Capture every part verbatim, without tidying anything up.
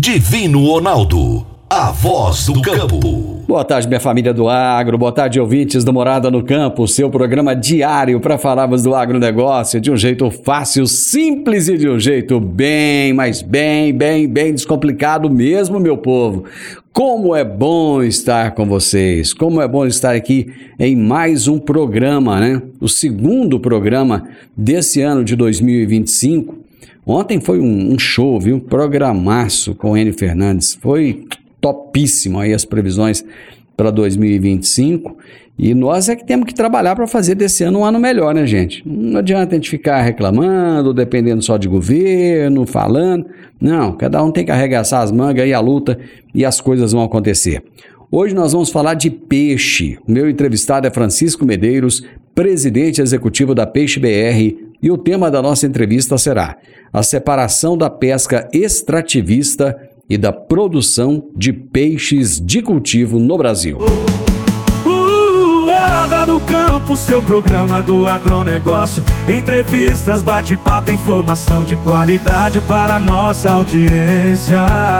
Divino Ronaldo, a voz do campo. Boa tarde, minha família do agro, boa tarde, ouvintes do Morada no Campo, seu programa diário para falarmos do agronegócio de um jeito fácil, simples e de um jeito bem, mas bem, bem, bem descomplicado mesmo, meu povo. Como é bom estar com vocês, como é bom estar aqui em mais um programa, né? O segundo programa desse ano de dois mil e vinte e cinco. Ontem foi um, um show, viu? Programaço com o Enio Fernandes, foi topíssimo aí as previsões para dois mil e vinte e cinco, e nós é que temos que trabalhar para fazer desse ano um ano melhor, né, gente? Não adianta a gente ficar reclamando, dependendo só de governo, falando, não, cada um tem que arregaçar as mangas e a luta, e as coisas vão acontecer. Hoje nós vamos falar de peixe. O meu entrevistado é Francisco Medeiros, presidente executivo da Peixe B R, e o tema da nossa entrevista será a separação da pesca extrativista e da produção de peixes de cultivo no Brasil. Morada no Campo, seu programa do agronegócio. Entrevistas, bate-papo, informação de qualidade para a nossa audiência.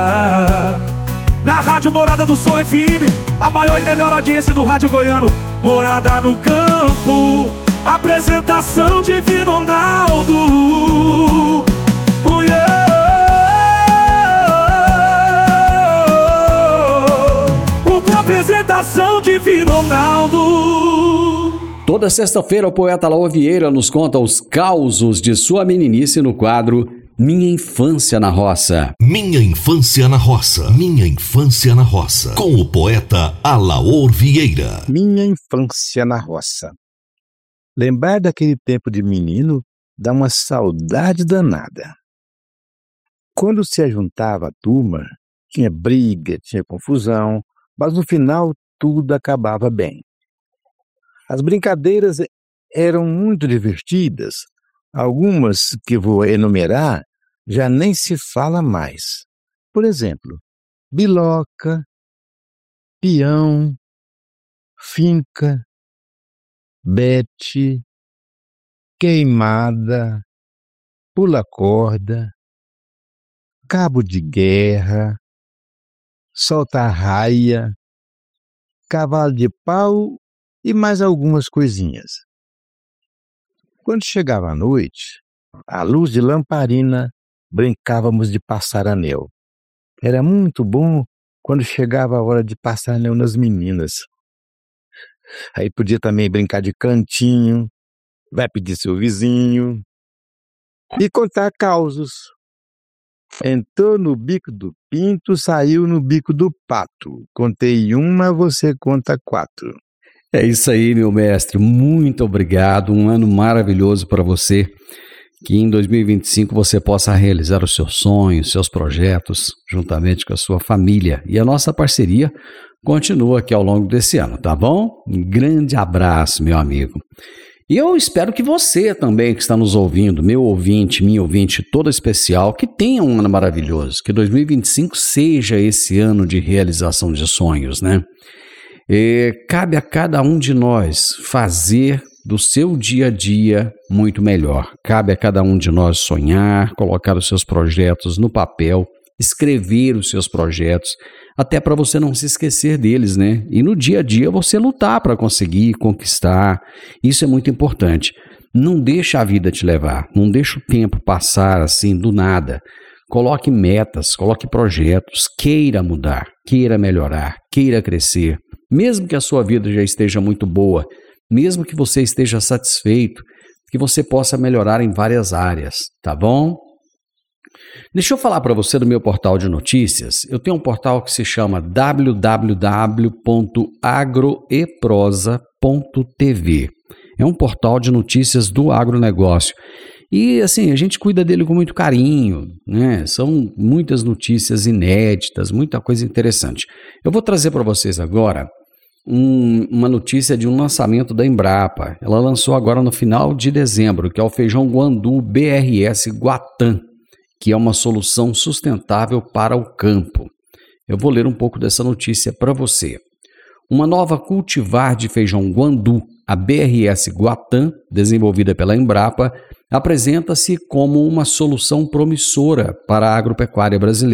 Na Rádio Morada do Sol F M, a maior e melhor audiência do rádio goiano. Morada no Campo, apresentação de Divino Ronaldo. Oh, yeah. Apresentação de Divino Ronaldo. Toda sexta-feira o poeta Laor Vieira nos conta os causos de sua meninice no quadro Minha Infância na Roça. Minha Infância na Roça. Minha Infância na Roça. Com o poeta Alaor Vieira. Minha Infância na Roça. Lembrar daquele tempo de menino dá uma saudade danada. Quando se ajuntava a turma, tinha briga, tinha confusão, mas no final tudo acabava bem. As brincadeiras eram muito divertidas, algumas que vou enumerar já nem se fala mais. Por exemplo, biloca, peão, finca, bete, queimada, pula-corda, cabo de guerra, solta-raia, cavalo de pau e mais algumas coisinhas. Quando chegava a noite, à luz de lamparina, brincávamos de passar anel. Era muito bom quando chegava a hora de passar anel nas meninas. Aí podia também brincar de cantinho, vai pedir seu vizinho e contar causos. Entrou no bico do pinto, saiu no bico do pato. Contei uma, você conta quatro. É isso aí, meu mestre. Muito obrigado. Um ano maravilhoso para você. Que em dois mil e vinte e cinco você possa realizar os seus sonhos, seus projetos, juntamente com a sua família. E a nossa parceria continua aqui ao longo desse ano, tá bom? Um grande abraço, meu amigo. E eu espero que você também que está nos ouvindo, meu ouvinte, minha ouvinte toda especial, que tenha um ano maravilhoso, que dois mil e vinte e cinco seja esse ano de realização de sonhos, né? E cabe a cada um de nós fazer do seu dia a dia muito melhor. Cabe a cada um de nós sonhar, colocar os seus projetos no papel, escrever os seus projetos, até para você não se esquecer deles, né? E no dia a dia você lutar para conseguir, conquistar. Isso é muito importante. Não deixa a vida te levar, não deixa o tempo passar assim do nada. Coloque metas, coloque projetos, queira mudar, queira melhorar, queira crescer. Mesmo que a sua vida já esteja muito boa, mesmo que você esteja satisfeito, que você possa melhorar em várias áreas, tá bom? Deixa eu falar para você do meu portal de notícias. Eu tenho um portal que se chama w w w ponto agroeprosa ponto t v. É um portal de notícias do agronegócio. E assim, a gente cuida dele com muito carinho, né? São muitas notícias inéditas, muita coisa interessante. Eu vou trazer para vocês agora um, uma notícia de um lançamento da Embrapa. Ela lançou agora no final de dezembro, que é o feijão Guandu B R S Guatã, que é uma solução sustentável para o campo. Eu vou ler um pouco dessa notícia para você. Uma nova cultivar de feijão Guandu, a B R S Guatã, desenvolvida pela Embrapa, apresenta-se como uma solução promissora para a agropecuária brasileira.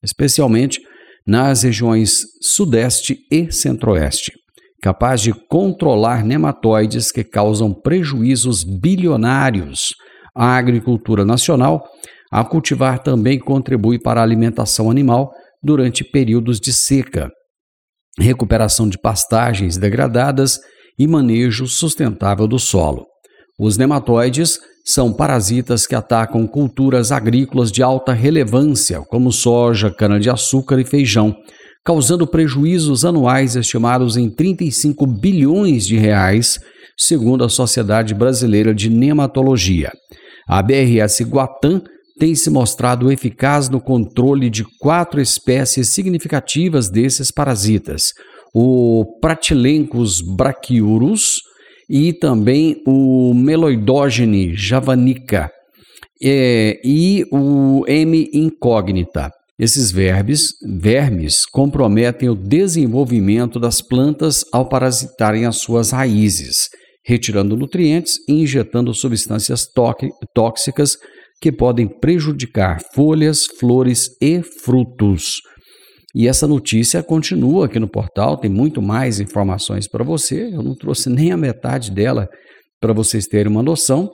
especialmente nas regiões Sudeste e Centro-Oeste, capaz de controlar nematóides que causam prejuízos bilionários à agricultura nacional. A cultivar também contribui para a alimentação animal durante períodos de seca, recuperação de pastagens degradadas e manejo sustentável do solo. Os nematóides são parasitas que atacam culturas agrícolas de alta relevância, como soja, cana-de-açúcar e feijão, causando prejuízos anuais estimados em trinta e cinco bilhões de reais, segundo a Sociedade Brasileira de Nematologia. A B R S Guatã tem se mostrado eficaz no controle de quatro espécies significativas desses parasitas, o Pratylencos brachyurus e também o Meloidogene javanica é, e o M. incognita. Esses vermes, vermes comprometem o desenvolvimento das plantas ao parasitarem as suas raízes, retirando nutrientes e injetando substâncias tóxicas que podem prejudicar folhas, flores e frutos. E essa notícia continua aqui no portal, tem muito mais informações para você, eu não trouxe nem a metade dela para vocês terem uma noção.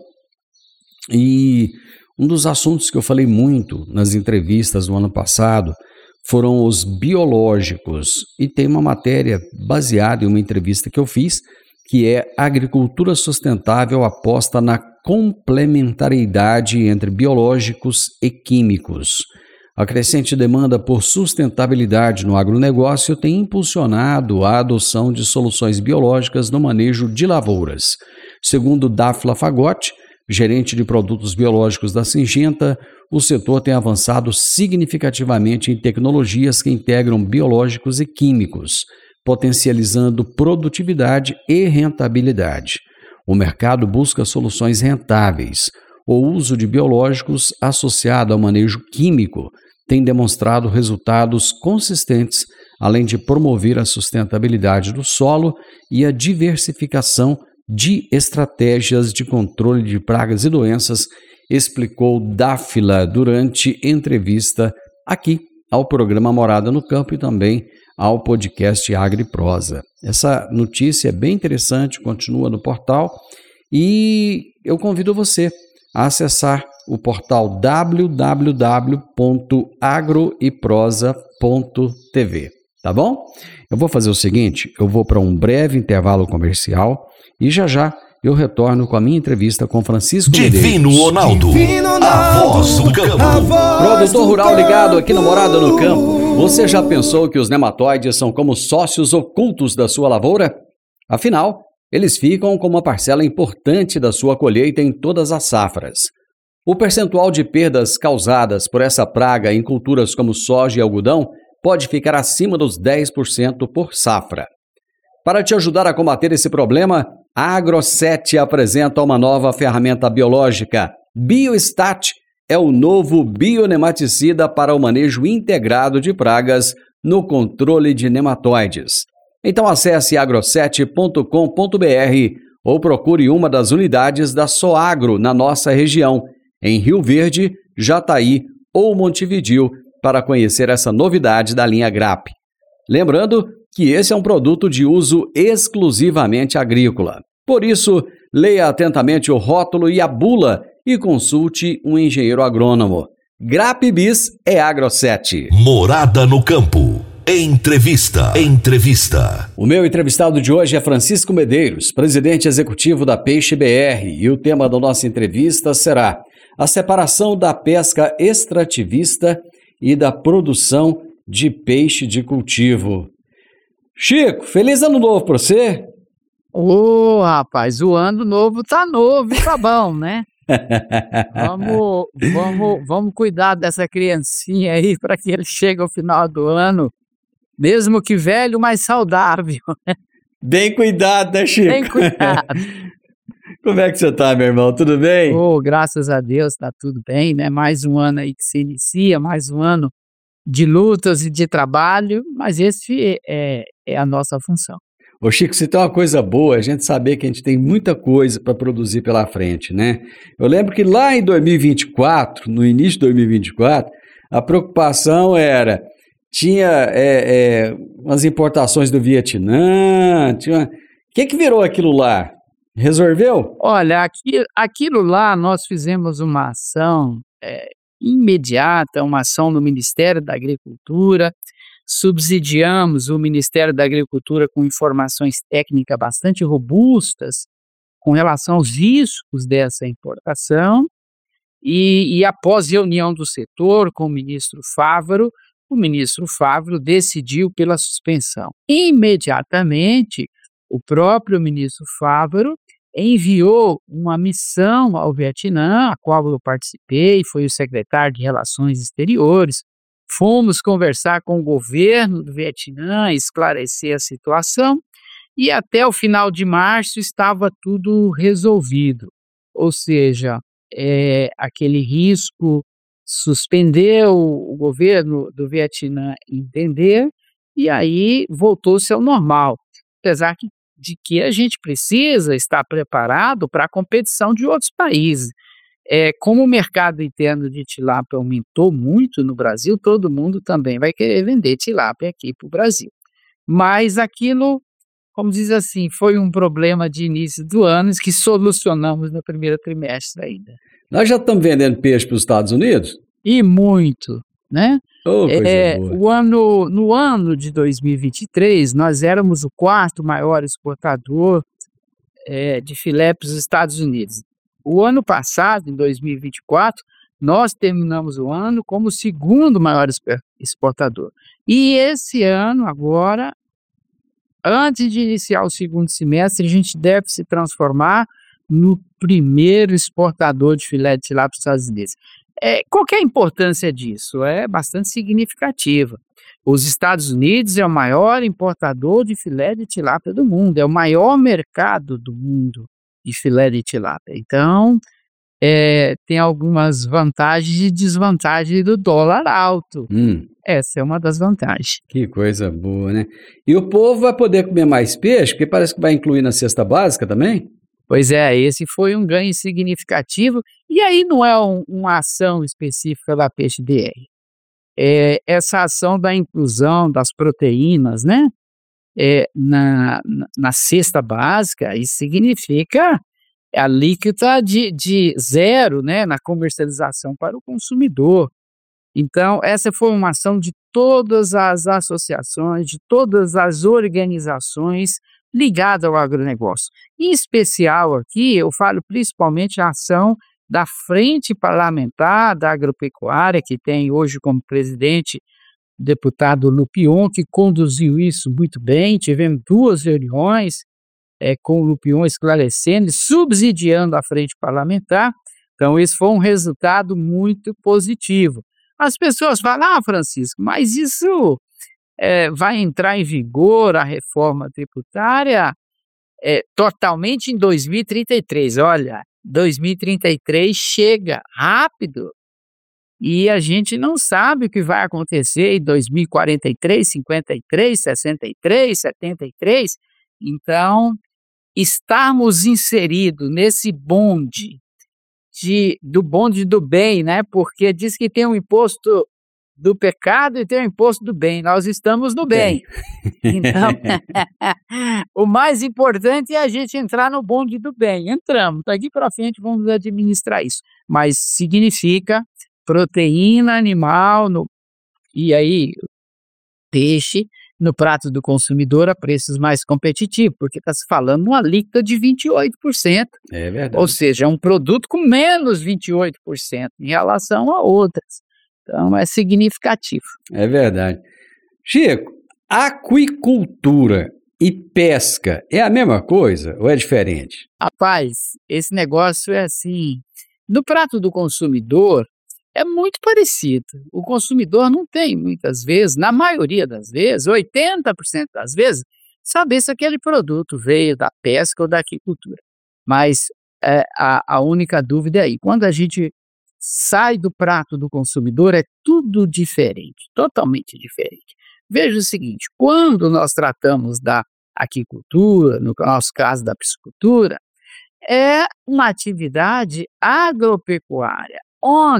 E um dos assuntos que eu falei muito nas entrevistas do ano passado foram os biológicos, e tem uma matéria baseada em uma entrevista que eu fiz, que é Agricultura Sustentável aposta na complementariedade entre biológicos e químicos. A crescente demanda por sustentabilidade no agronegócio tem impulsionado a adoção de soluções biológicas no manejo de lavouras. Segundo Dafla Fagotti, gerente de produtos biológicos da Syngenta, o setor tem avançado significativamente em tecnologias que integram biológicos e químicos, potencializando produtividade e rentabilidade. O mercado busca soluções rentáveis. O uso de biológicos associado ao manejo químico tem demonstrado resultados consistentes, além de promover a sustentabilidade do solo e a diversificação de estratégias de controle de pragas e doenças, explicou Dafla durante entrevista aqui ao programa Morada no Campo e também ao podcast AgriProsa. Essa notícia é bem interessante, continua no portal e eu convido você a acessar o portal w w w ponto agroeprosa ponto t v, tá bom? Eu vou fazer o seguinte, eu vou para um breve intervalo comercial e já já eu retorno com a minha entrevista com Francisco Divino Medeiros. Ronaldo, Divino a voz do campo. Produtor rural ligado aqui no Morada no Campo. Você já pensou que os nematóides são como sócios ocultos da sua lavoura? Afinal, eles ficam com uma parcela importante da sua colheita em todas as safras. O percentual de perdas causadas por essa praga em culturas como soja e algodão pode ficar acima dos dez por cento por safra. Para te ajudar a combater esse problema, a AgroSet apresenta uma nova ferramenta biológica. BioStat é o novo bionematicida para o manejo integrado de pragas no controle de nematóides. Então acesse agroset ponto com ponto b r ou procure uma das unidades da Soagro na nossa região, em Rio Verde, Jataí ou Montevidéu, para conhecer essa novidade da linha Grap. Lembrando que esse é um produto de uso exclusivamente agrícola. Por isso, leia atentamente o rótulo e a bula e consulte um engenheiro agrônomo. Grap Bis é AgroSet. Morada no Campo. Entrevista. Entrevista. O meu entrevistado de hoje é Francisco Medeiros, presidente executivo da Peixe B R, e o tema da nossa entrevista será a separação da pesca extrativista e da produção de peixe de cultivo. Chico, feliz ano novo para você! Ô, rapaz, o ano novo tá novo e tá bom, né? vamos, vamos, vamos cuidar dessa criancinha aí para que ele chegue ao final do ano, mesmo que velho, mas saudável. Bem cuidado, né, Chico? Bem cuidado. Como é que você tá, meu irmão? Tudo bem? Oh, graças a Deus, tá tudo bem, né? Mais um ano aí que se inicia, mais um ano de lutas e de trabalho, mas esse é, é a nossa função. Ô Chico, se tem uma coisa boa, a gente saber que a gente tem muita coisa para produzir pela frente, né? Eu lembro que lá em dois mil e vinte e quatro, no início de dois mil e vinte e quatro, A preocupação era, tinha é, é, umas importações do Vietnã, tinha... o que que virou aquilo lá? Resolveu? Olha, aqui, aquilo lá nós fizemos uma ação é, imediata, uma ação no Ministério da Agricultura, subsidiamos o Ministério da Agricultura com informações técnicas bastante robustas com relação aos riscos dessa importação e, e após reunião do setor com o ministro Fávaro, o ministro Fávaro decidiu pela suspensão. Imediatamente, o próprio ministro Fávaro enviou uma missão ao Vietnã, a qual eu participei, foi o secretário de Relações Exteriores. Fomos conversar com o governo do Vietnã, esclarecer a situação, e até o final de março estava tudo resolvido. Ou seja, é, aquele risco suspendeu, o governo do Vietnã entender, e aí voltou-se ao normal. Apesar que, de que a gente precisa estar preparado para a competição de outros países. É, como o mercado interno de tilápia aumentou muito no Brasil, todo mundo também vai querer vender tilápia aqui para o Brasil. Mas aquilo, como diz assim, foi um problema de início do ano que solucionamos no primeiro trimestre ainda. Nós já estamos vendendo peixe para os Estados Unidos? E muito, né? Oh, coisa é, boa. o ano, no ano de dois mil e vinte e três, nós éramos o quarto maior exportador é, de filé para os Estados Unidos. O ano passado, em dois mil e vinte e quatro, nós terminamos o ano como o segundo maior exportador. E esse ano, agora, antes de iniciar o segundo semestre, a gente deve se transformar no primeiro exportador de filé de tilápia para os Estados Unidos. É, qual que é a importância disso? É bastante significativa. Os Estados Unidos é o maior importador de filé de tilápia do mundo, é o maior mercado do mundo de filé de tilápia. Então, é, tem algumas vantagens e desvantagens do dólar alto. Hum, Essa é uma das vantagens. que coisa boa, né? E o povo vai poder comer mais peixe, porque parece que vai incluir na cesta básica também? Pois é, esse foi um ganho significativo, e aí não é um, uma ação específica da Peixe B R. É essa ação da inclusão das proteínas, né, é, na, na, na cesta básica, isso significa a alíquota de, de zero, né, na comercialização para o consumidor. Então, essa foi uma ação de todas as associações, de todas as organizações ligadas ao agronegócio. Em especial aqui, eu falo principalmente a ação da Frente Parlamentar da Agropecuária, que tem hoje como presidente o deputado Lupion, que conduziu isso muito bem. Tivemos duas reuniões é, com o Lupion esclarecendo e subsidiando a Frente Parlamentar. Então, esse foi um resultado muito positivo. As pessoas falam, ah, Francisco, mas isso é, vai entrar em vigor, a reforma tributária, é, totalmente em dois mil e trinta e três. Olha, dois mil e trinta e três chega rápido e a gente não sabe o que vai acontecer em dois mil e quarenta e três, cinquenta e três, sessenta e três, setenta e três. Então, estarmos inseridos nesse bonde De, do bonde do bem, né? Porque diz que tem um imposto do pecado e tem um imposto do bem. Nós estamos no bem. Então, o mais importante é a gente entrar no bonde do bem. Entramos. Daqui para frente vamos administrar isso. Mas significa proteína animal no, e aí peixe no prato do consumidor a preços mais competitivos, porque está se falando uma alíquota de vinte e oito por cento. É verdade. Ou seja, é um produto com menos vinte e oito por cento em relação a outras. Então, é significativo. É verdade. Chico, aquicultura e pesca é a mesma coisa ou é diferente? Rapaz, esse negócio é assim, no prato do consumidor, é muito parecido. O consumidor não tem, muitas vezes, na maioria das vezes, oitenta por cento das vezes, saber se aquele produto veio da pesca ou da aquicultura. Mas é, a, a única dúvida é aí. Quando a gente sai do prato do consumidor, é tudo diferente, totalmente diferente. Veja o seguinte, quando nós tratamos da aquicultura, no nosso caso da piscicultura, é uma atividade agropecuária, onde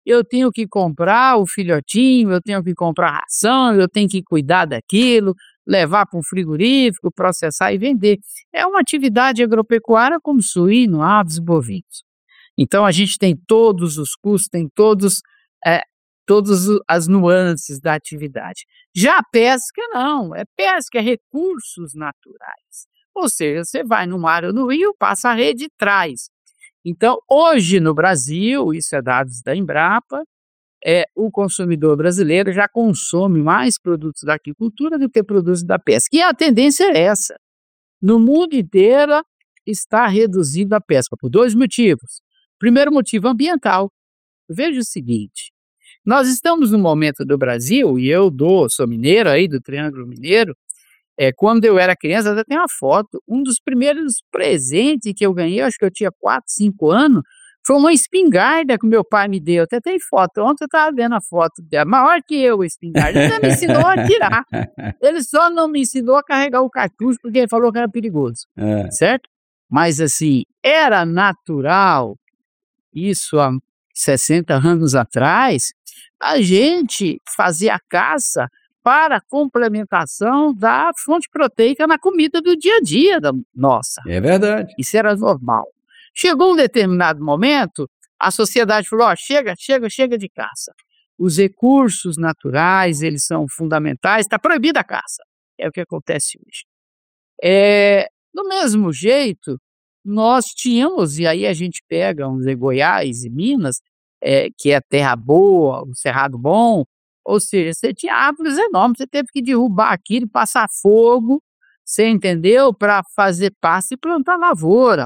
eu tenho que comprar o filhotinho, eu tenho que comprar ração, eu tenho que cuidar daquilo, levar para um frigorífico, processar e vender. É uma atividade agropecuária como suíno, aves e bovinos. Então, a gente tem todos os custos, tem todos, é, todas as nuances da atividade. Já a pesca, não. É pesca, é recursos naturais. Ou seja, você vai no mar ou no rio, passa a rede e traz. Então, hoje no Brasil, isso é dados da Embrapa, é, o consumidor brasileiro já consome mais produtos da agricultura do que produtos da pesca. E a tendência é essa. No mundo inteiro está reduzindo a pesca por dois motivos. Primeiro motivo ambiental. Veja o seguinte, nós estamos no momento do Brasil, e eu dou, sou mineiro aí do Triângulo Mineiro, é, quando eu era criança, até tem uma foto, um dos primeiros presentes que eu ganhei, acho que eu tinha quatro, cinco anos, foi uma espingarda que meu pai me deu, até tem foto, ontem eu estava vendo a foto dela, maior que eu a espingarda, ele me ensinou a tirar, ele só não me ensinou a carregar o cartucho porque ele falou que era perigoso, é. certo? Mas assim, era natural, isso há sessenta anos atrás, a gente fazia caça para complementação da fonte proteica na comida do dia a dia da nossa. É verdade. Isso era normal. Chegou um determinado momento, a sociedade falou, ó, chega, chega, chega de caça. Os recursos naturais, eles são fundamentais, está proibida a caça. É o que acontece hoje. É, do mesmo jeito, nós tínhamos, e aí a gente pega, vamos dizer, Goiás e Minas, é, que é terra boa, o Cerrado Bom, ou seja, você tinha árvores enormes, você teve que derrubar aquilo, passar fogo, você entendeu? Para fazer pasto e plantar lavoura.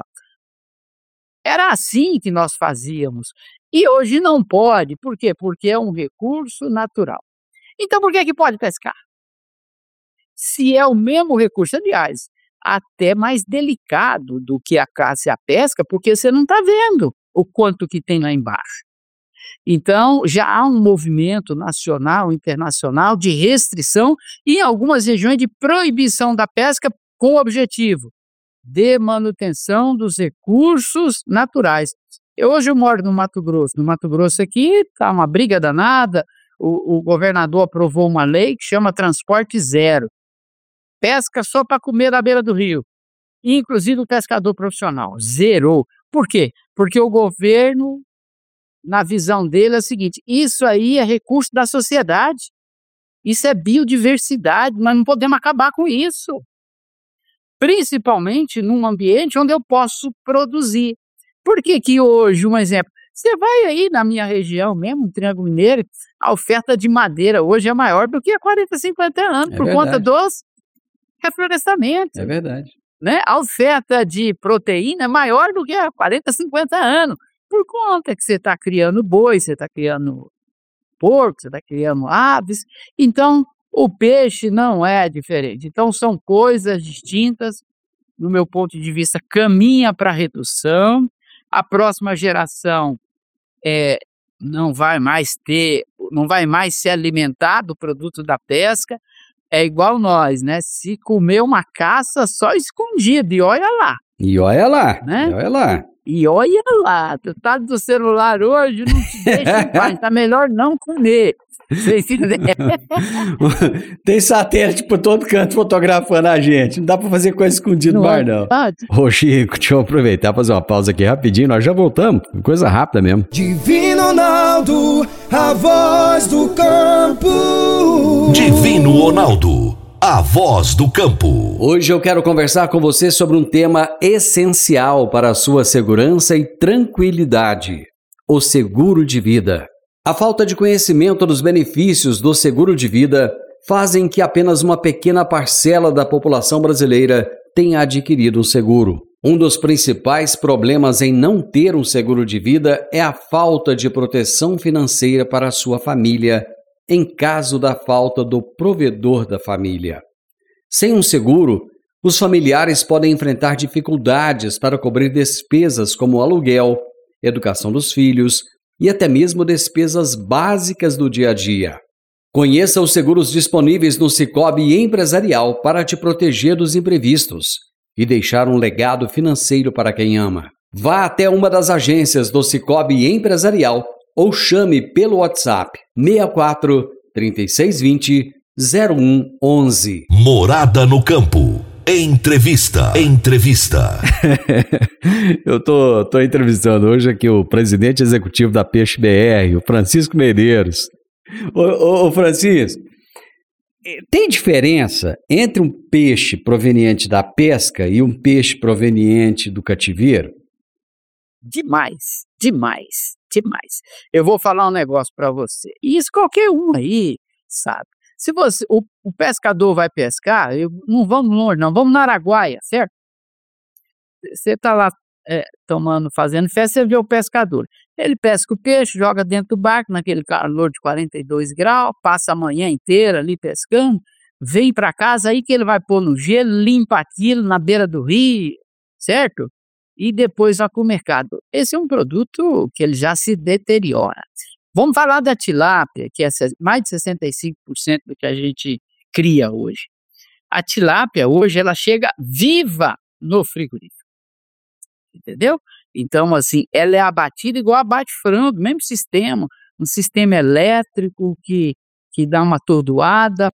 Era assim que nós fazíamos. E hoje não pode. Por quê? Porque é um recurso natural. Então, por que que pode pescar? Se é o mesmo recurso, aliás, até mais delicado do que a caça e a pesca, porque você não está vendo o quanto que tem lá embaixo. Então, já há um movimento nacional, internacional de restrição e em algumas regiões de proibição da pesca com o objetivo de manutenção dos recursos naturais. Eu, hoje eu moro no Mato Grosso. No Mato Grosso aqui está uma briga danada, o, o governador aprovou uma lei que chama Transporte Zero. Pesca só para comer na beira do rio, inclusive o pescador profissional, zerou. Por quê? Porque o governo, na visão dele, é o seguinte, isso aí é recurso da sociedade, isso é biodiversidade, nós não podemos acabar com isso, principalmente num ambiente onde eu posso produzir. Por que que hoje, um exemplo, você vai aí na minha região mesmo, no Triângulo Mineiro, a oferta de madeira hoje é maior do que há quarenta, cinquenta anos, é por verdade. Conta dos reflorestamentos. É verdade. Né? A oferta de proteína é maior do que há quarenta, cinquenta anos, por conta que você está criando boi, você está criando porco, você está criando aves, então o peixe não é diferente. Então são coisas distintas, no meu ponto de vista, caminha para a redução, a próxima geração é, não vai mais ter, não vai mais se alimentar do produto da pesca, é igual nós, né? Se comer uma caça só escondido, e olha lá. E olha lá, né? e olha lá. E olha lá, tu tá do celular hoje, não te deixa em paz, tá melhor não comer. Você entendeu? Tem satélite por todo canto fotografando a gente, não dá pra fazer coisa escondida no bar, não. Ô Chico, deixa eu aproveitar e fazer uma pausa aqui rapidinho, nós já voltamos, coisa rápida mesmo. Divino Ronaldo, a voz do campo. Divino Ronaldo, a voz do campo. Hoje eu quero conversar com você sobre um tema essencial para a sua segurança e tranquilidade: o seguro de vida. A falta de conhecimento dos benefícios do seguro de vida fazem que apenas uma pequena parcela da população brasileira tenha adquirido um seguro. Um dos principais problemas em não ter um seguro de vida é a falta de proteção financeira para a sua família, em caso da falta do provedor da família. Sem um seguro, os familiares podem enfrentar dificuldades para cobrir despesas como aluguel, educação dos filhos e até mesmo despesas básicas do dia a dia. Conheça os seguros disponíveis no Sicoob Empresarial para te proteger dos imprevistos e deixar um legado financeiro para quem ama. Vá até uma das agências do Sicoob Empresarial ou chame pelo WhatsApp seis quatro, três seis dois zero, zero um um um. Morada no Campo. Entrevista. Entrevista. Eu tô, tô entrevistando hoje aqui o presidente executivo da Peixe B R, o Francisco Medeiros. Ô, ô, ô Francisco, tem diferença entre um peixe proveniente da pesca e um peixe proveniente do cativeiro? Demais, demais, demais. Eu vou falar um negócio para você. E isso qualquer um aí sabe. Se você, o, o pescador vai pescar, eu, não vamos longe, não, vamos na Araguaia, certo? Você está lá é, tomando, fazendo festa, você vê o pescador. Ele pesca o peixe, joga dentro do barco, naquele calor de quarenta e dois graus, passa a manhã inteira ali pescando, vem para casa, aí que ele vai pôr no gelo, limpa aquilo na beira do rio, certo? E depois vai para o mercado. Esse é um produto que ele já se deteriora. Vamos falar da tilápia, que é mais de sessenta e cinco por cento do que a gente cria hoje. A tilápia hoje ela chega viva no frigorífico, entendeu? Então, assim, ela é abatida igual abate frango, mesmo sistema, um sistema elétrico que, que dá uma atordoada,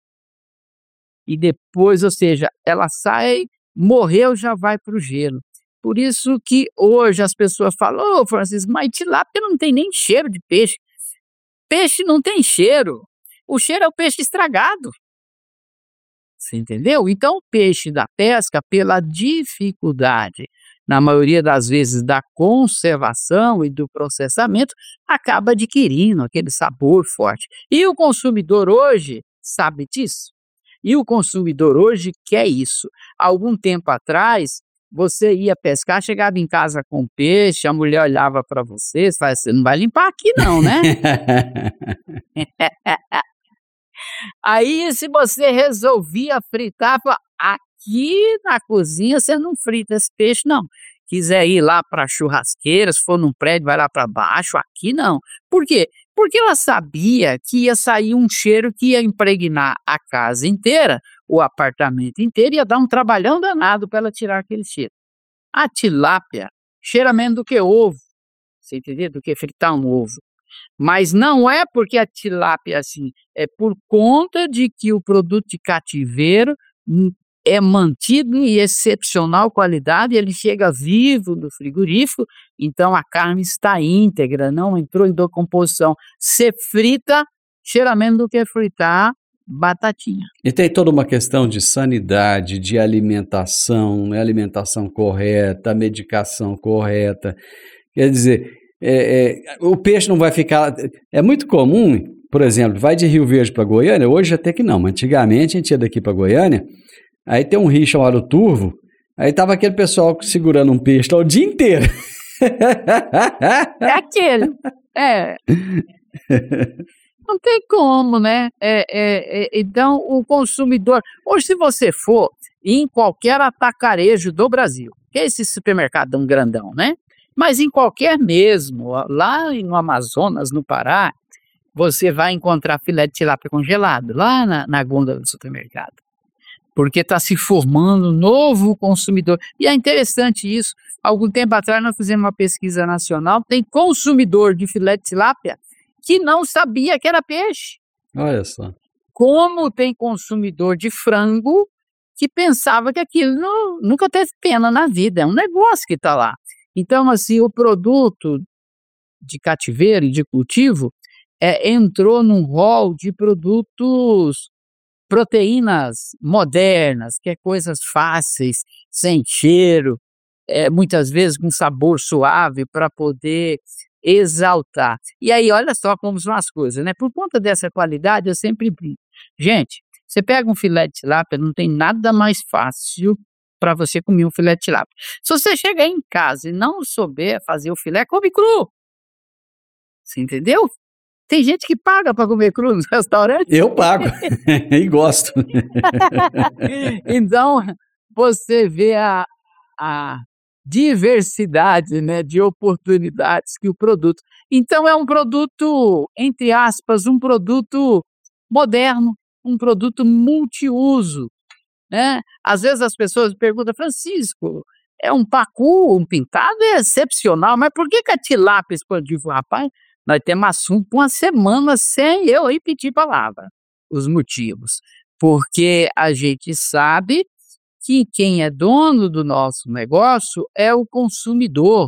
e depois, ou seja, ela sai, morreu, já vai para o gelo. Por isso que hoje as pessoas falam, ô Francisco, mas tilápia não tem nem cheiro de peixe. Peixe não tem cheiro. O cheiro é o peixe estragado. Você entendeu? Então o peixe da pesca, pela dificuldade, na maioria das vezes, da conservação e do processamento, acaba adquirindo aquele sabor forte. E o consumidor hoje sabe disso. E o consumidor hoje quer isso. Algum tempo atrás, você ia pescar, chegava em casa com peixe, a mulher olhava para você, você fala, você não vai limpar aqui não, né? Aí, se você resolvia fritar, fala, aqui na cozinha você não frita esse peixe, não. Quiser ir lá para a churrasqueira, se for num prédio, vai lá para baixo, aqui não. Por quê? Porque ela sabia que ia sair um cheiro que ia impregnar a casa inteira, o apartamento inteiro, ia dar um trabalhão danado para ela tirar aquele cheiro. A tilápia cheira menos do que ovo, você entendeu? Do que fritar um ovo. Mas não é porque a tilápia assim, é por conta de que o produto de cativeiro é mantido em excepcional qualidade, ele chega vivo do frigorífico, então a carne está íntegra, não entrou em decomposição. Você frita, cheira menos do que fritar batatinha. E tem toda uma questão de sanidade, de alimentação, né? Alimentação correta, medicação correta. Quer dizer, é, é, o peixe não vai ficar... É muito comum, por exemplo, vai de Rio Verde para Goiânia, hoje até que não, mas antigamente a gente ia daqui para Goiânia, aí tem um rio chamado Turvo, aí tava aquele pessoal segurando um peixe lá o dia inteiro. É aquele, é... Não tem como, né? É, é, é, então, o consumidor... Hoje, se você for em qualquer atacarejo do Brasil, que é esse supermercadão grandão, né? Mas em qualquer mesmo, lá no Amazonas, no Pará, você vai encontrar filé de tilápia congelado, lá na, na gôndola do supermercado. Porque está se formando um novo consumidor. E é interessante isso. Algum tempo atrás, nós fizemos uma pesquisa nacional, tem consumidor de filé de tilápia que não sabia que era peixe. Olha só. Como tem consumidor de frango que pensava que aquilo não, nunca teve pena na vida, é um negócio que está lá. Então, assim, o produto de cativeiro e de cultivo é, entrou num rol de produtos, proteínas modernas, que é coisas fáceis, sem cheiro, é, muitas vezes com sabor suave para poder exaltar. E aí, olha só como são as coisas, né? Por conta dessa qualidade, eu sempre brinco. Gente, você pega um filé de tilápia, não tem nada mais fácil para você comer um filé de tilápia. Se você chegar em casa e não souber fazer o filé, come cru. Você entendeu? Tem gente que paga para comer cru nos restaurantes. Eu pago e gosto. Então, você vê a, a diversidade, né, de oportunidades que o produto... Então, é um produto, entre aspas, um produto moderno, um produto multiuso, né? Às vezes as pessoas perguntam, Francisco, é um pacu, um pintado é excepcional, mas por que, que a tilápia expandiu? Rapaz, nós temos assunto por uma semana sem eu aí pedir palavra. Os motivos. Porque a gente sabe que quem é dono do nosso negócio é o consumidor.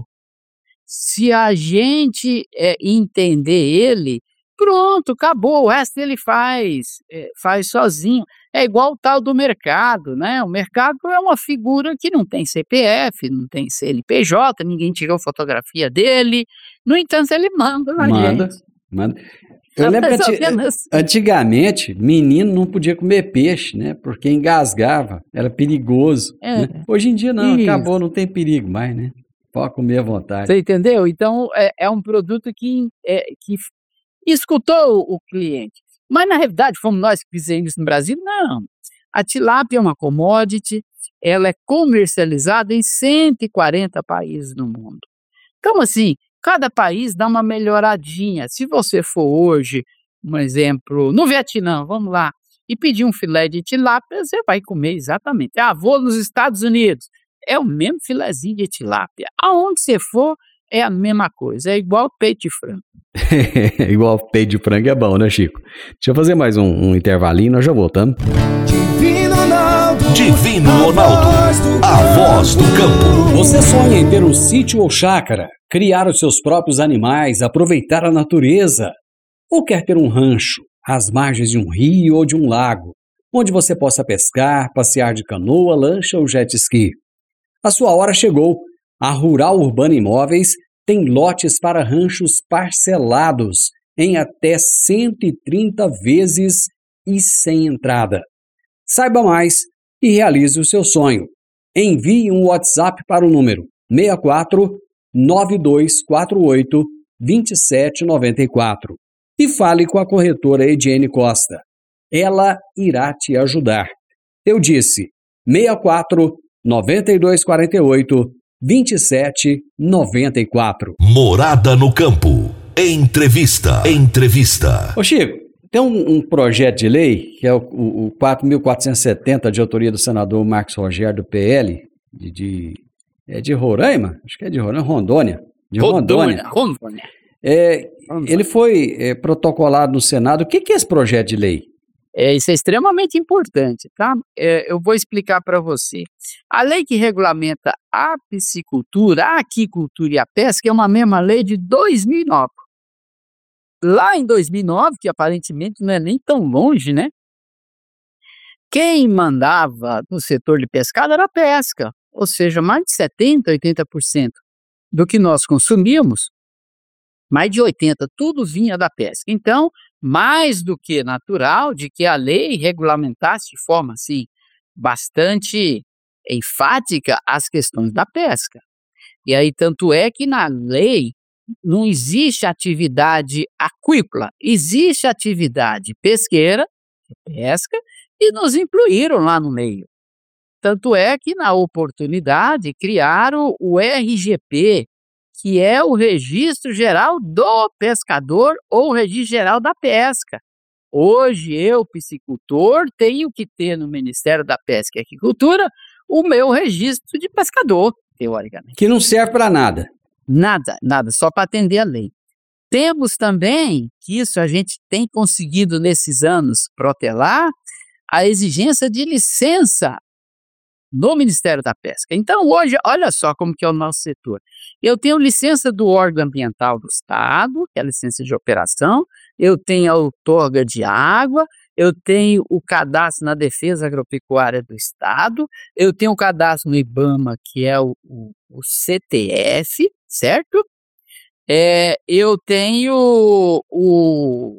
Se a gente é, entender ele, pronto, acabou, o resto ele faz, é, faz sozinho. É igual o tal do mercado, né? O mercado é uma figura que não tem C P F, não tem C N P J, ninguém tirou fotografia dele, no entanto ele manda na Manda, gente. manda. Eu lembro que anti- antigamente, menino não podia comer peixe, né? Porque engasgava, era perigoso. É. Né? Hoje em dia não, Isso. acabou, não tem perigo mais, né? Pode comer à vontade. Você entendeu? Então, é, é um produto que, é, que escutou o cliente. Mas, na realidade, fomos nós que fizemos isso no Brasil? Não. A tilápia é uma commodity, ela é comercializada em cento e quarenta países no mundo. Então, assim, cada país dá uma melhoradinha. Se você for hoje, um exemplo, no Vietnã, vamos lá, e pedir um filé de tilápia, você vai comer exatamente. Ah, vou nos Estados Unidos, é o mesmo filézinho de tilápia. Aonde você for, é a mesma coisa, é igual peito de frango. Igual peito de frango é bom, né, Chico? Deixa eu fazer mais um, um intervalinho, nós já voltamos. Divino Ronaldo, Divino Ronaldo, a voz do campo. Você sonha em ter um sítio ou chácara, criar os seus próprios animais, aproveitar a natureza? Ou quer ter um rancho, às margens de um rio ou de um lago, onde você possa pescar, passear de canoa, lancha ou jet ski? A sua hora chegou. A Rural Urbana Imóveis tem lotes para ranchos parcelados em até cento e trinta vezes e sem entrada. Saiba mais e realize o seu sonho. Envie um WhatsApp para o número seis quatro nove dois quatro oito dois sete nove quatro e fale com a corretora Ediene Costa. Ela irá te ajudar. Eu disse seis quatro nove dois quatro oito dois sete nove quatro. Morada no campo. Entrevista. Entrevista. Ô Chico, tem um, um projeto de lei, que é o, o, o quatro mil quatrocentos e setenta, de autoria do senador Marcos Rogério, do P L, de, de, é de Roraima? Acho que é de Roraima, Rondônia. De Rondônia. Rondônia. Rondônia. É, Rondônia. ele foi é, protocolado no Senado. O que, que é esse projeto de lei? É, isso é extremamente importante, tá? É, eu vou explicar para você. A lei que regulamenta a piscicultura, a aquicultura e a pesca é uma mesma lei de dois mil e nove. Lá em dois mil e nove, que aparentemente não é nem tão longe, né? Quem mandava no setor de pescado era a pesca, ou seja, mais de setenta, oitenta por cento do que nós consumíamos, mais de oitenta por cento, tudo vinha da pesca. Então, mais do que natural de que a lei regulamentasse de forma assim, bastante enfática as questões da pesca. E aí, tanto é que na lei não existe atividade aquícola, existe atividade pesqueira, pesca, e nos incluíram lá no meio. Tanto é que, na oportunidade, criaram o R G P, que é o Registro Geral do Pescador ou o Registro Geral da Pesca. Hoje, eu, piscicultor, tenho que ter no Ministério da Pesca e Aquicultura o meu registro de pescador, teoricamente. Que não serve para nada. Nada, nada, só para atender a lei. Temos também, que isso a gente tem conseguido nesses anos protelar, a exigência de licença no Ministério da Pesca. Então, hoje, olha só como que é o nosso setor. Eu tenho licença do órgão ambiental do Estado, que é a licença de operação, eu tenho a outorga de água, eu tenho o cadastro na Defesa Agropecuária do Estado, eu tenho o cadastro no IBAMA, que é o, o, o C T F, certo? É, eu tenho o...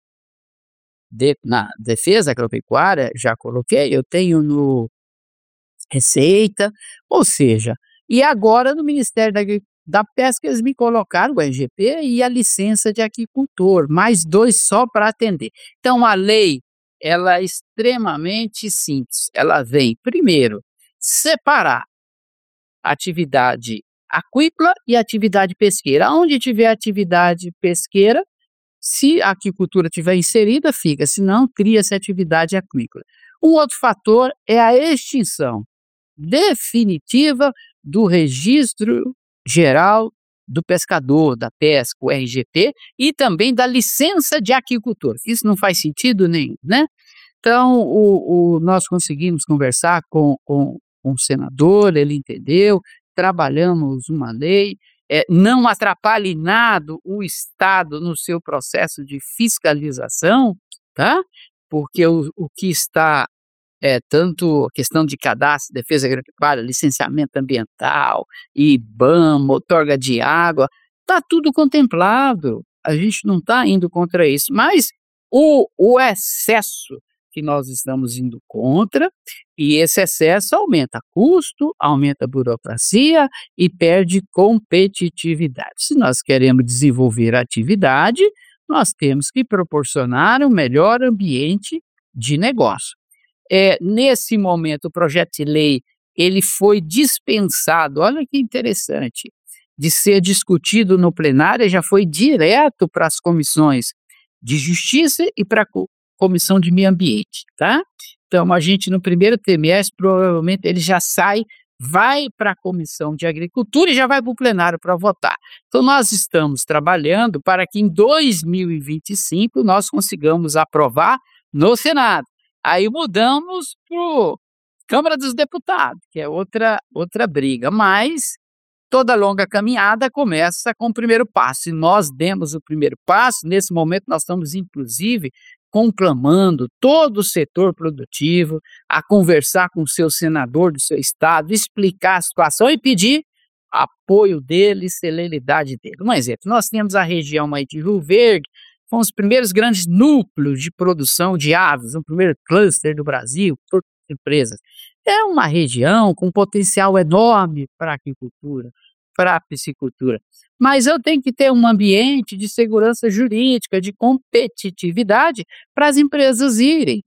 De, na Defesa Agropecuária, já coloquei, eu tenho no Receita, ou seja, e agora no Ministério da, da Pesca eles me colocaram o R G P e a licença de aquicultor, mais dois só para atender. Então a lei, ela é extremamente simples, ela vem primeiro separar atividade aquícola e atividade pesqueira. Onde tiver atividade pesqueira, se a aquicultura estiver inserida, fica, senão cria-se atividade aquícola. Um outro fator é a extinção definitiva do Registro Geral do pescador, da pesca, o R G P, e também da licença de aquicultor. Isso não faz sentido nenhum, né? Então, o, o, nós conseguimos conversar com, com, com o senador, ele entendeu, trabalhamos uma lei, é, não atrapalha em nada o Estado no seu processo de fiscalização, tá? Porque o, o que está, é, tanto a questão de cadastro, defesa agropecuária, licenciamento ambiental, IBAMA, outorga de água, está tudo contemplado, a gente não está indo contra isso, mas o, o excesso que nós estamos indo contra, e esse excesso aumenta custo, aumenta a burocracia e perde competitividade. Se nós queremos desenvolver a atividade, nós temos que proporcionar um melhor ambiente de negócio. É, nesse momento, o projeto de lei ele foi dispensado, olha que interessante, de ser discutido no plenário, já foi direto para as comissões de Justiça e para a Comissão de Meio Ambiente, tá? Então, a gente no primeiro trimestre, provavelmente, ele já sai, vai para a Comissão de Agricultura e já vai para o plenário para votar. Então, nós estamos trabalhando para que em dois mil e vinte e cinco nós consigamos aprovar no Senado. Aí mudamos para a Câmara dos Deputados, que é outra, outra briga, mas toda longa caminhada começa com o primeiro passo, e nós demos o primeiro passo. Nesse momento nós estamos, inclusive, conclamando todo o setor produtivo a conversar com o seu senador do seu estado, explicar a situação e pedir apoio dele, celeridade dele. Um exemplo, nós temos a região aí de Rio Verde, com os primeiros grandes núcleos de produção de aves, o primeiro cluster do Brasil, por empresas. É uma região com potencial enorme para a aquicultura, para a piscicultura. Mas eu tenho que ter um ambiente de segurança jurídica, de competitividade para as empresas irem.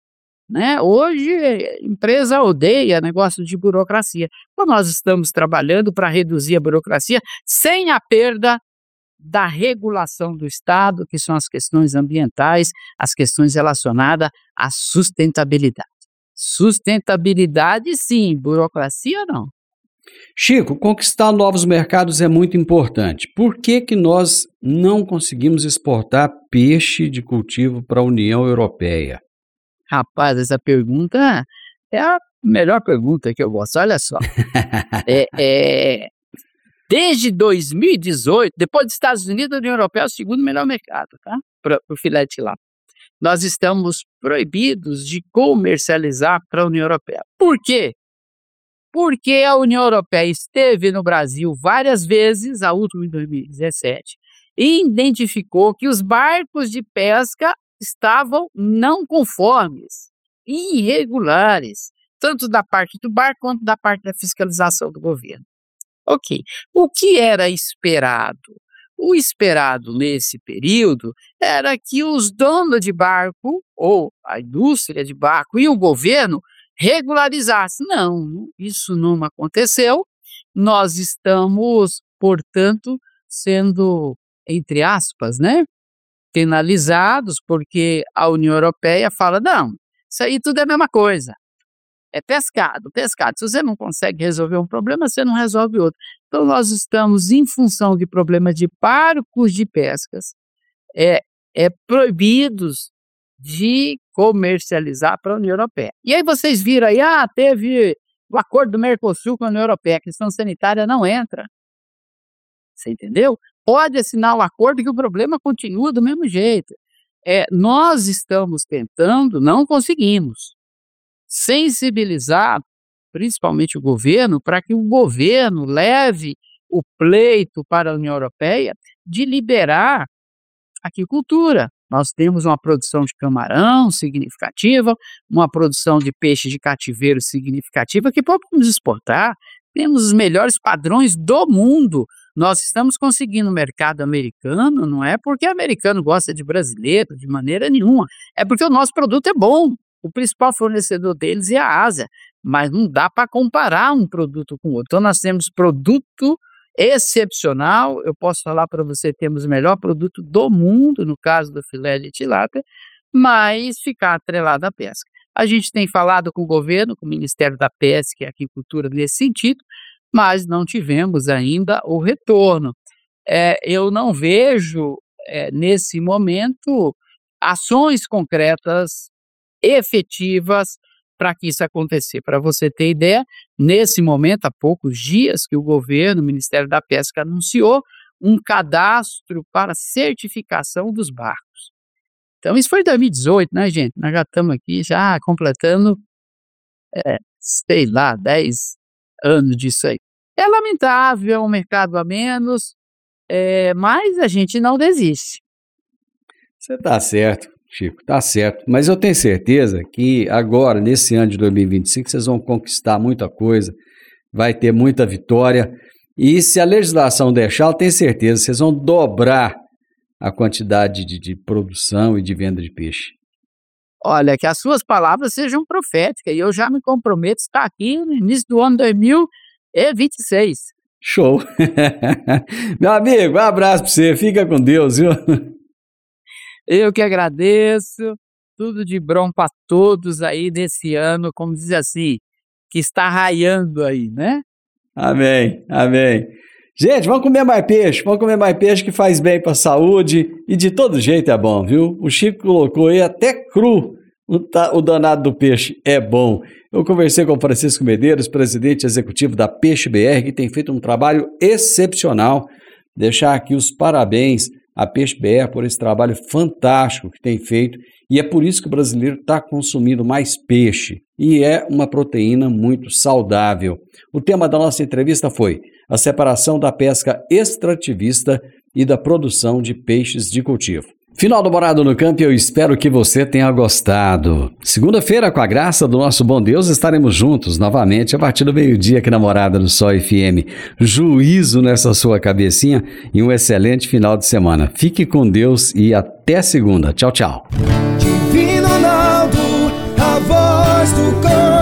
Né? Hoje, a empresa odeia negócio de burocracia. Então, nós estamos trabalhando para reduzir a burocracia sem a perda da regulação do Estado, que são as questões ambientais, as questões relacionadas à sustentabilidade. Sustentabilidade, sim, burocracia, não. Chico, conquistar novos mercados é muito importante. Por que que nós não conseguimos exportar peixe de cultivo para a União Europeia? Rapaz, essa pergunta é a melhor pergunta que eu gosto. Olha só. é, é, desde dois mil e dezoito, depois dos Estados Unidos, a União Europeia é o segundo melhor mercado, tá? Para o filé de tilápia. Nós estamos proibidos de comercializar para a União Europeia. Por quê? Porque a União Europeia esteve no Brasil várias vezes, a última em dois mil e dezessete, e identificou que os barcos de pesca estavam não conformes, irregulares, tanto da parte do barco quanto da parte da fiscalização do governo. Ok, o que era esperado? O esperado nesse período era que os donos de barco, ou a indústria de barco e o governo, regularizasse. Não, isso não aconteceu. Nós estamos, portanto, sendo, entre aspas, né, penalizados, porque a União Europeia fala, não, isso aí tudo é a mesma coisa. É pescado, pescado. Se você não consegue resolver um problema, você não resolve outro. Então, nós estamos, em função de problemas de barcos de pescas, é, é proibidos de comercializar para a União Europeia. E aí vocês viram aí, ah, teve o acordo do Mercosul com a União Europeia, a questão sanitária não entra. Você entendeu? Pode assinar o acordo que o problema continua do mesmo jeito. É, nós estamos tentando, não conseguimos, sensibilizar principalmente o governo, para que o governo leve o pleito para a União Europeia de liberar a aquicultura. Nós temos uma produção de camarão significativa, uma produção de peixe de cativeiro significativa que podemos exportar. Temos os melhores padrões do mundo. Nós estamos conseguindo o mercado americano, não é porque o americano gosta de brasileiro, de maneira nenhuma. É porque o nosso produto é bom. O principal fornecedor deles é a Ásia, mas não dá para comparar um produto com o outro. Então, nós temos produto excepcional. Eu posso falar para você, temos o melhor produto do mundo, no caso do filé de tilápia, mas ficar atrelado à pesca. A gente tem falado com o governo, com o Ministério da Pesca e Aquicultura nesse sentido, mas não tivemos ainda o retorno. é, eu não vejo, é, nesse momento, ações concretas, efetivas, para que isso acontecer. Para você ter ideia, nesse momento, há poucos dias que o governo, o Ministério da Pesca, anunciou um cadastro para certificação dos barcos. Então, isso foi em dois mil e dezoito, né, gente? Nós já estamos aqui, já completando, é, sei lá, dez anos disso aí. É lamentável, um mercado a menos, é, mas a gente não desiste. Você está certo, Chico, está certo. Mas eu tenho certeza que agora, nesse ano de dois mil e vinte e cinco, vocês vão conquistar muita coisa, vai ter muita vitória. E se a legislação deixar, eu tenho certeza, vocês vão dobrar a quantidade de, de produção e de venda de peixe. Olha, que as suas palavras sejam proféticas, e eu já me comprometo a estar aqui no início do ano dois mil e vinte e seis. Show! Meu amigo, um abraço para você, fica com Deus, viu? Eu que agradeço, tudo de bom para todos aí desse ano, como diz assim, que está raiando aí, né? Amém, amém. Gente, vamos comer mais peixe, vamos comer mais peixe que faz bem para a saúde e de todo jeito é bom, viu? O Chico colocou aí até cru, o, ta, o danado do peixe é bom. Eu conversei com o Francisco Medeiros, presidente executivo da Peixe B R, que tem feito um trabalho excepcional. Deixar aqui os parabéns à Peixe B R por esse trabalho fantástico que tem feito, e é por isso que o brasileiro está consumindo mais peixe, e é uma proteína muito saudável. O tema da nossa entrevista foi a separação da pesca extrativista e da produção de peixes de cultivo. Final do Morada no Campo, eu espero que você tenha gostado. Segunda-feira, com a graça do nosso bom Deus, estaremos juntos novamente a partir do meio-dia aqui na Morada do Sol F M. Juízo nessa sua cabecinha e um excelente final de semana. Fique com Deus e até segunda. Tchau, tchau. Divino Ronaldo, a voz do campo.